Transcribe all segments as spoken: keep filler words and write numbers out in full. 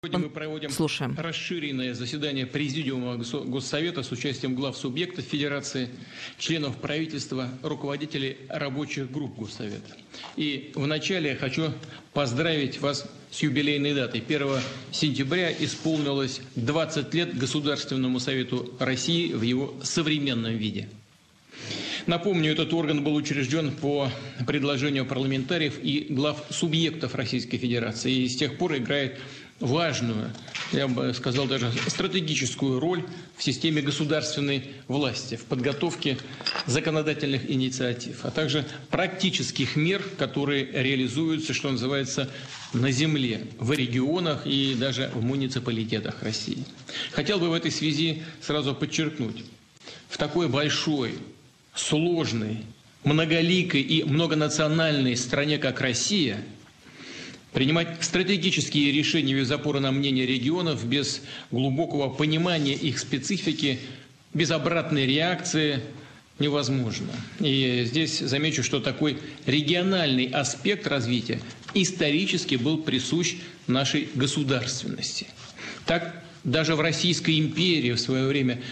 Сегодня мы проводим Слушаем. расширенное заседание Президиума Госсовета с участием глав субъектов Федерации, членов правительства, руководителей рабочих групп Госсовета. И вначале я хочу поздравить вас с юбилейной датой. первого сентября исполнилось двадцать лет Государственному Совету России в его современном виде. Напомню, этот орган был учрежден по предложению парламентариев и глав субъектов Российской Федерации и с тех пор играет важную, я бы сказал, даже стратегическую роль в системе государственной власти, в подготовке законодательных инициатив, а также практических мер, которые реализуются, что называется, на земле, в регионах и даже в муниципалитетах России. Хотел бы в этой связи сразу подчеркнуть, в такой большой, сложной, многоликой и многонациональной стране, как Россия, принимать стратегические решения без опоры на мнение регионов, без глубокого понимания их специфики, без обратной реакции невозможно. И здесь замечу, что такой региональный аспект развития исторически был присущ нашей государственности. Так даже в Российской империи в свое время,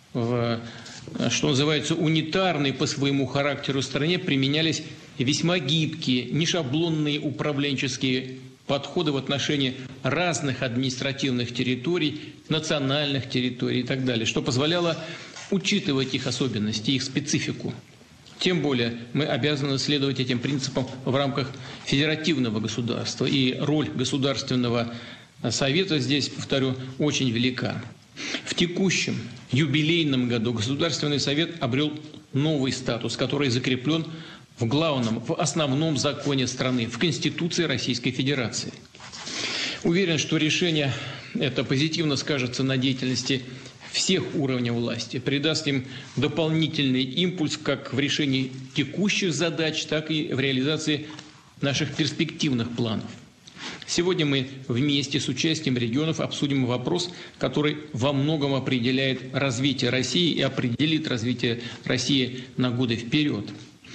в, что называется, унитарной по своему характеру стране применялись весьма гибкие, нешаблонные управленческие подходы в отношении разных административных территорий, национальных территорий и так далее, что позволяло учитывать их особенности, их специфику. Тем более мы обязаны следовать этим принципам в рамках федеративного государства, и роль Государственного Совета здесь, повторю, очень велика. В текущем юбилейном году Государственный Совет обрел новый статус, который закреплен в главном, в основном законе страны, в Конституции Российской Федерации. Уверен, что решение это позитивно скажется на деятельности всех уровней власти, придаст им дополнительный импульс как в решении текущих задач, так и в реализации наших перспективных планов. Сегодня мы вместе с участием регионов обсудим вопрос, который во многом определяет развитие России и определит развитие России на годы вперед.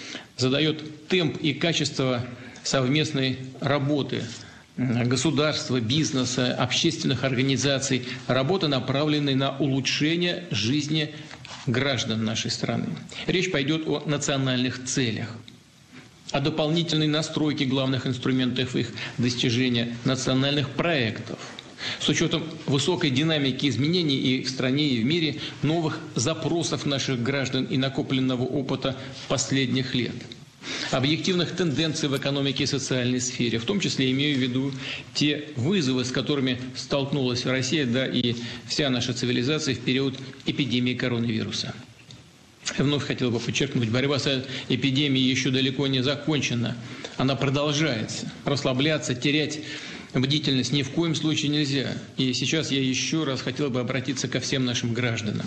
Задает темп и качество совместной работы государства, бизнеса, общественных организаций, работы, направленной на улучшение жизни граждан нашей страны. Речь пойдет о национальных целях, о дополнительной настройке главных инструментов их достижения, национальных проектов, с учетом высокой динамики изменений и в стране, и в мире, новых запросов наших граждан и накопленного опыта последних лет, объективных тенденций в экономике и социальной сфере, в том числе имею в виду те вызовы, с которыми столкнулась Россия, да и вся наша цивилизация в период эпидемии коронавируса. Вновь хотел бы подчеркнуть, борьба с эпидемией еще далеко не закончена. Она продолжается. Расслабляться, терять бдительность ни в коем случае нельзя. И сейчас я еще раз хотел бы обратиться ко всем нашим гражданам.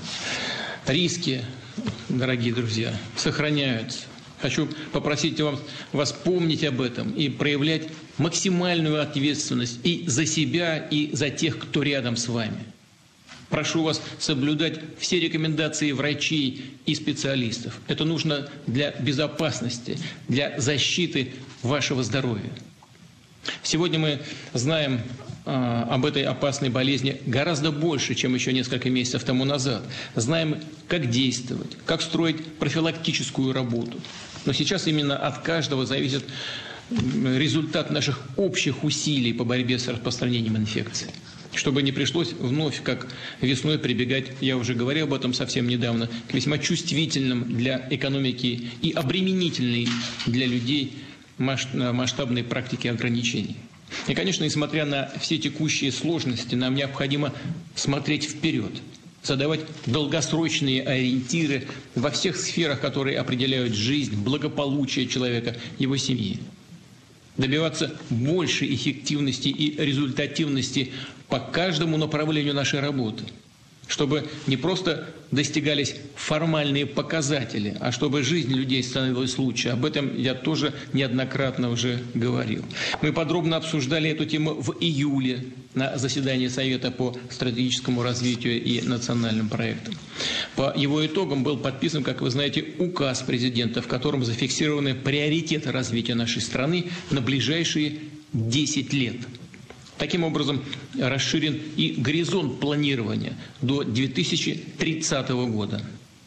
Риски, дорогие друзья, сохраняются. Хочу попросить вас, вас помнить об этом и проявлять максимальную ответственность и за себя, и за тех, кто рядом с вами. Прошу вас соблюдать все рекомендации врачей и специалистов. Это нужно для безопасности, для защиты вашего здоровья. Сегодня мы знаем э, об этой опасной болезни гораздо больше, чем еще несколько месяцев тому назад. Знаем, как действовать, как строить профилактическую работу. Но сейчас именно от каждого зависит результат наших общих усилий по борьбе с распространением инфекции. Чтобы не пришлось вновь, как весной, прибегать, я уже говорил об этом совсем недавно, к весьма чувствительным для экономики и обременительной для людей масштабной практики ограничений. И, конечно, несмотря на все текущие сложности, нам необходимо смотреть вперед, задавать долгосрочные ориентиры во всех сферах, которые определяют жизнь, благополучие человека, его семьи. Добиваться большей эффективности и результативности по каждому направлению нашей работы, чтобы не просто достигались формальные показатели, а чтобы жизнь людей становилась лучше. Об этом я тоже неоднократно уже говорил. Мы подробно обсуждали эту тему в июле на заседании Совета по стратегическому развитию и национальным проектам. По его итогам был подписан, как вы знаете, указ президента, в котором зафиксированы приоритеты развития нашей страны на ближайшие десять лет. Таким образом, расширен и горизонт планирования до две тысячи тридцатого года.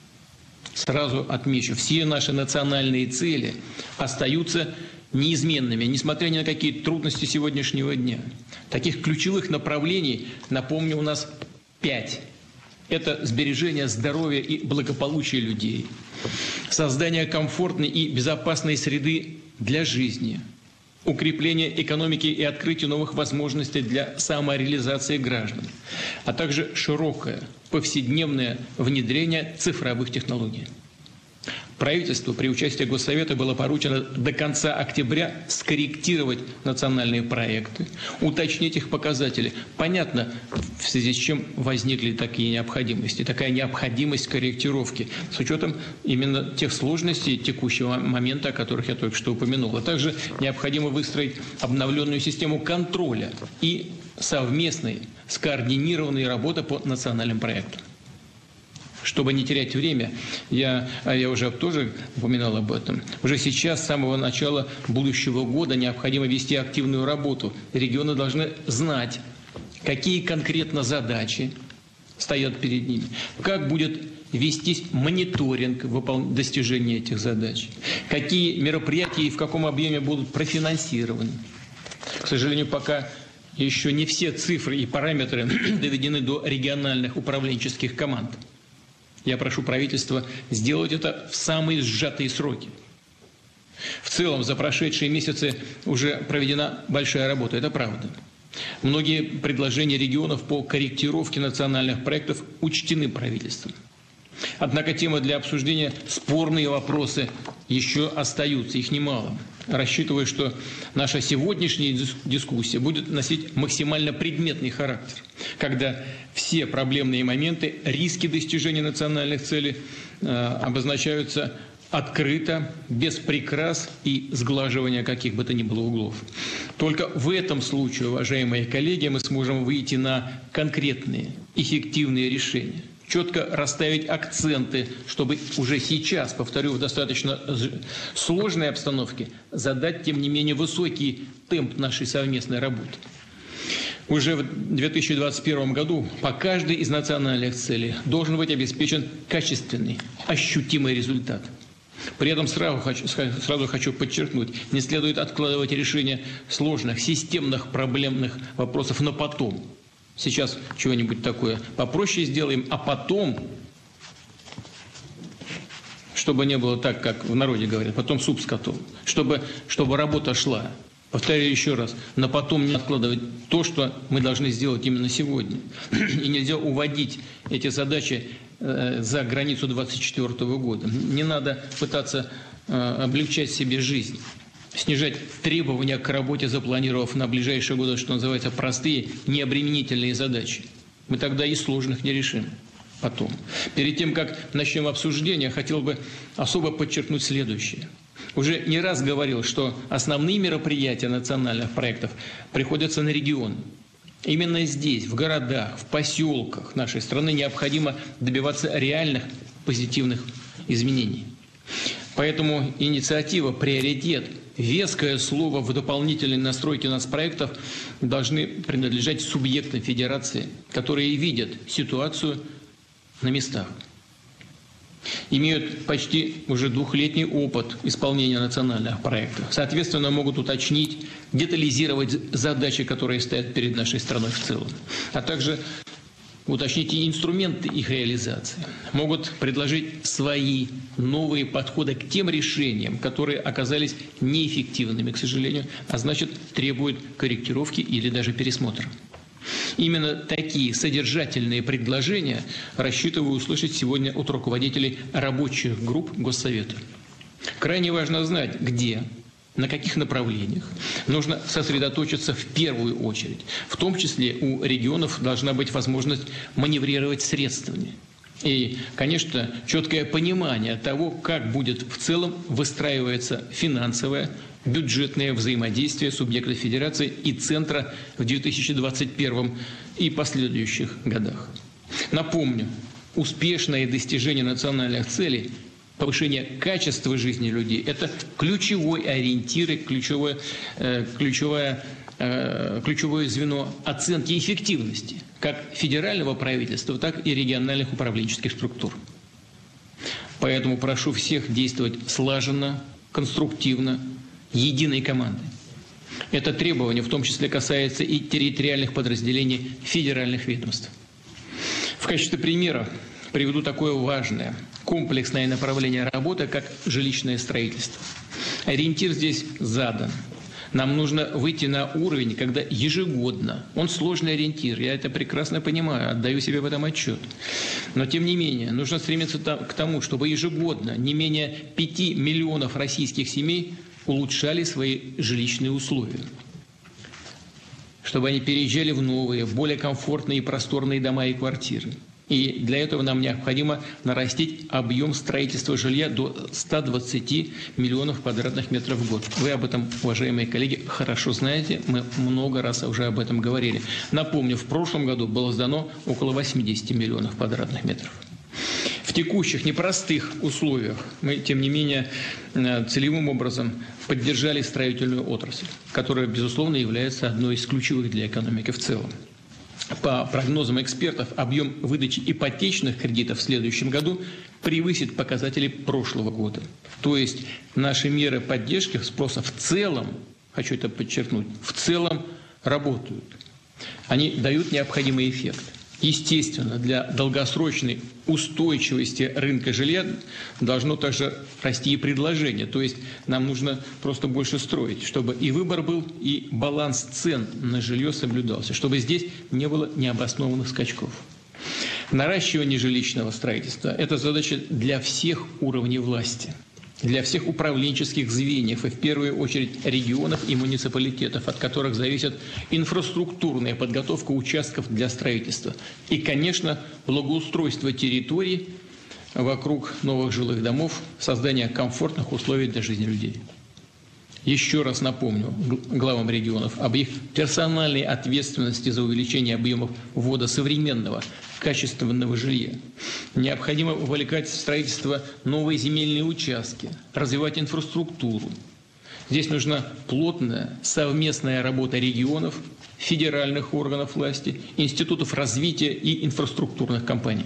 Сразу отмечу, все наши национальные цели остаются неизменными, несмотря ни на какие трудности сегодняшнего дня. Таких ключевых направлений, напомню, у нас пять. Это сбережение здоровья и благополучия людей, создание комфортной и безопасной среды для жизни, укрепление экономики и открытие новых возможностей для самореализации граждан, а также широкое повседневное внедрение цифровых технологий. Правительству при участии Госсовета было поручено до конца октября скорректировать национальные проекты, уточнить их показатели. Понятно, в связи с чем возникли такие необходимости, такая необходимость корректировки, с учетом именно тех сложностей текущего момента, о которых я только что упомянул. А также необходимо выстроить обновленную систему контроля и совместной, скоординированной работы по национальным проектам. Чтобы не терять время, я, я уже тоже упоминал об этом, уже сейчас, с самого начала будущего года, необходимо вести активную работу. Регионы должны знать, какие конкретно задачи стоят перед ними, как будет вестись мониторинг достижения этих задач, какие мероприятия и в каком объеме будут профинансированы. К сожалению, пока еще не все цифры и параметры доведены до региональных управленческих команд. Я прошу правительства сделать это в самые сжатые сроки. В целом, за прошедшие месяцы уже проведена большая работа, это правда. Многие предложения регионов по корректировке национальных проектов учтены правительством. Однако темы для обсуждения, спорные вопросы еще остаются, их немало. Рассчитываю, что наша сегодняшняя дискуссия будет носить максимально предметный характер, когда все проблемные моменты, риски достижения национальных целей э, обозначаются открыто, без прикрас и сглаживания каких бы то ни было углов. Только в этом случае, уважаемые коллеги, мы сможем выйти на конкретные, эффективные решения. Четко расставить акценты, чтобы уже сейчас, повторю, в достаточно сложной обстановке задать, тем не менее, высокий темп нашей совместной работы. Уже в две тысячи двадцать первом году по каждой из национальных целей должен быть обеспечен качественный, ощутимый результат. При этом сразу хочу, сразу хочу подчеркнуть, не следует откладывать решение сложных, системных, проблемных вопросов на потом. Сейчас чего-нибудь такое попроще сделаем, а потом, чтобы не было так, как в народе говорят, потом суп с котом, чтобы, чтобы работа шла. Повторяю еще раз, на потом не откладывать то, что мы должны сделать именно сегодня. И нельзя уводить эти задачи э, за границу двадцать четвёртого года. Не надо пытаться э, облегчать себе жизнь. Снижать требования к работе, запланировав на ближайшие годы, что называется, простые, необременительные задачи. Мы тогда и сложных не решим потом. Перед тем, как начнем обсуждение, хотел бы особо подчеркнуть следующее. Уже не раз говорил, что основные мероприятия национальных проектов приходятся на регионы. Именно здесь, в городах, в поселках нашей страны необходимо добиваться реальных позитивных изменений. Поэтому инициатива, приоритет, веское слово в дополнительной настройке нацпроектов должны принадлежать субъектам федерации, которые видят ситуацию на местах. Имеют почти уже двухлетний опыт исполнения национальных проектов. Соответственно, могут уточнить, детализировать задачи, которые стоят перед нашей страной в целом, а также уточнить и инструменты их реализации. Могут предложить свои новые подходы к тем решениям, которые оказались неэффективными, к сожалению, а значит, требуют корректировки или даже пересмотра. Именно такие содержательные предложения рассчитываю услышать сегодня от руководителей рабочих групп Госсовета. Крайне важно знать, где, на каких направлениях нужно сосредоточиться в первую очередь. В том числе у регионов должна быть возможность маневрировать средствами. И, конечно, четкое понимание того, как будет в целом выстраиваться финансовое, бюджетное взаимодействие субъектов Федерации и Центра в две тысячи двадцать первом и последующих годах. Напомню, успешное достижение национальных целей, повышение качества жизни людей – это ключевой ориентир, ключевое, э, ключевая э, ключевое звено оценки эффективности как федерального правительства, так и региональных управленческих структур. Поэтому прошу всех действовать слаженно, конструктивно, единой командой. Это требование в том числе касается и территориальных подразделений федеральных ведомств. В качестве примера приведу такое важное, комплексное направление работы, как жилищное строительство. Ориентир здесь задан. Нам нужно выйти на уровень, когда ежегодно, он сложный ориентир, я это прекрасно понимаю, отдаю себе в этом отчет. Но тем не менее, нужно стремиться к тому, чтобы ежегодно не менее пяти миллионов российских семей улучшали свои жилищные условия. Чтобы они переезжали в новые, более комфортные и просторные дома и квартиры. И для этого нам необходимо нарастить объем строительства жилья до ста двадцати миллионов квадратных метров в год. Вы об этом, уважаемые коллеги, хорошо знаете, мы много раз уже об этом говорили. Напомню, в прошлом году было сдано около восьмидесяти миллионов квадратных метров. В текущих непростых условиях мы, тем не менее, целевым образом поддержали строительную отрасль, которая, безусловно, является одной из ключевых для экономики в целом. По прогнозам экспертов, объем выдачи ипотечных кредитов в следующем году превысит показатели прошлого года. То есть наши меры поддержки спроса в целом, хочу это подчеркнуть, в целом работают. Они дают необходимый эффект. Естественно, для долгосрочной устойчивости рынка жилья должно также расти и предложение. То есть нам нужно просто больше строить, чтобы и выбор был, и баланс цен на жилье соблюдался, чтобы здесь не было необоснованных скачков. Наращивание жилищного строительства – это задача для всех уровней власти, для всех управленческих звеньев и в первую очередь регионов и муниципалитетов, от которых зависит инфраструктурная подготовка участков для строительства. И, конечно, благоустройство территорий вокруг новых жилых домов, создание комфортных условий для жизни людей. Еще раз напомню главам регионов об их персональной ответственности за увеличение объемов ввода современного, качественного жилья. Необходимо увлекать в строительство новые земельные участки, развивать инфраструктуру. Здесь нужна плотная совместная работа регионов, федеральных органов власти, институтов развития и инфраструктурных компаний.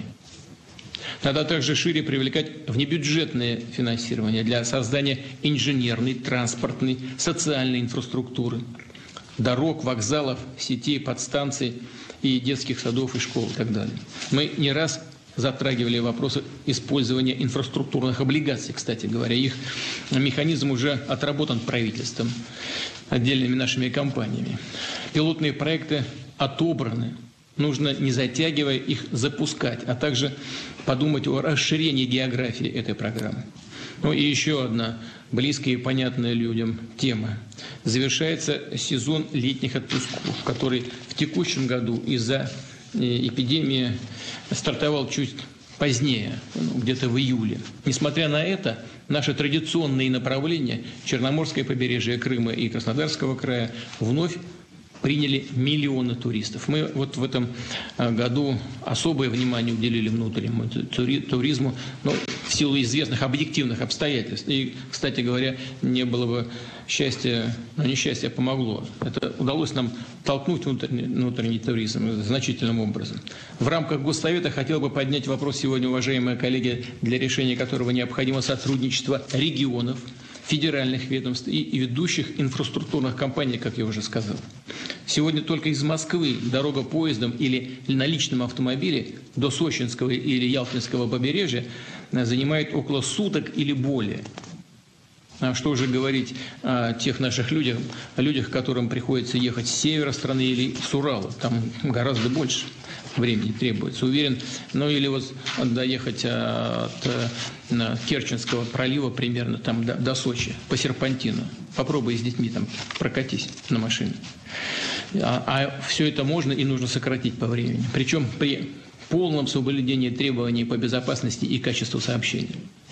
Надо также шире привлекать внебюджетное финансирование для создания инженерной, транспортной, социальной инфраструктуры, дорог, вокзалов, сетей, подстанций и детских садов и школ и так далее. Мы не раз затрагивали вопросы использования инфраструктурных облигаций, кстати говоря. Их механизм уже отработан правительством, отдельными нашими компаниями. Пилотные проекты отобраны. Нужно, не затягивая, их запускать, а также подумать о расширении географии этой программы. Ну и еще одна близкая и понятная людям тема. Завершается сезон летних отпусков, который в текущем году из-за эпидемии стартовал чуть позднее, где-то в июле. Несмотря на это, наши традиционные направления, Черноморское побережье Крыма и Краснодарского края, вновь приняли миллионы туристов. Мы вот в этом году особое внимание уделили внутреннему туризму, но в силу известных объективных обстоятельств. И, кстати говоря, не было бы счастья, но несчастье помогло. Это удалось нам толкнуть внутренний, внутренний туризм значительным образом. В рамках Госсовета хотел бы поднять вопрос сегодня, уважаемые коллеги, для решения которого необходимо сотрудничество регионов, федеральных ведомств и ведущих инфраструктурных компаний, как я уже сказал. Сегодня только из Москвы дорога поездом или на личном автомобиле до Сочинского или Ялтинского побережья занимает около суток или более. А что уже говорить о тех наших людях, о людях, которым приходится ехать с севера страны или с Урала. Там гораздо больше времени требуется. Уверен, ну или вот доехать от Керченского пролива примерно там до, до Сочи по серпантину. Попробуй с детьми там прокатись на машине. А, а все это можно и нужно сократить по времени. Причем при полном соблюдении требований по безопасности и качеству сообщения.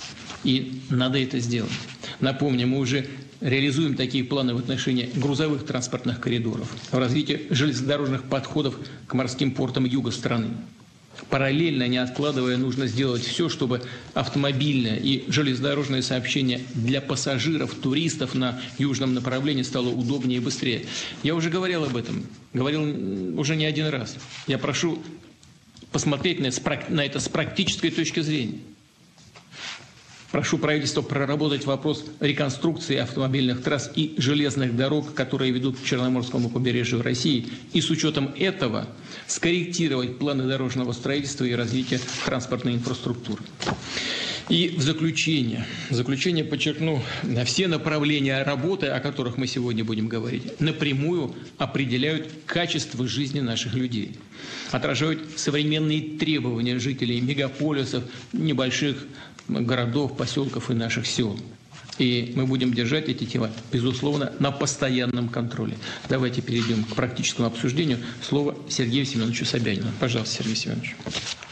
И надо это сделать. Напомню, мы уже реализуем такие планы в отношении грузовых транспортных коридоров, в развитии железнодорожных подходов к морским портам юга страны. Параллельно, не откладывая, нужно сделать все, чтобы автомобильное и железнодорожное сообщение для пассажиров, туристов на южном направлении стало удобнее и быстрее. Я уже говорил об этом, говорил уже не один раз. Я прошу посмотреть на это с практической точки зрения. Прошу правительство проработать вопрос реконструкции автомобильных трасс и железных дорог, которые ведут к Черноморскому побережью России, и с учетом этого скорректировать планы дорожного строительства и развития транспортной инфраструктуры. И в заключение, в заключение подчеркну, все направления работы, о которых мы сегодня будем говорить, напрямую определяют качество жизни наших людей, отражают современные требования жителей мегаполисов, небольших городов, поселков и наших сел. И мы будем держать эти темы, безусловно, на постоянном контроле. Давайте перейдем к практическому обсуждению. Слово Сергею Семеновичу Собянину. Пожалуйста, Сергей Семенович.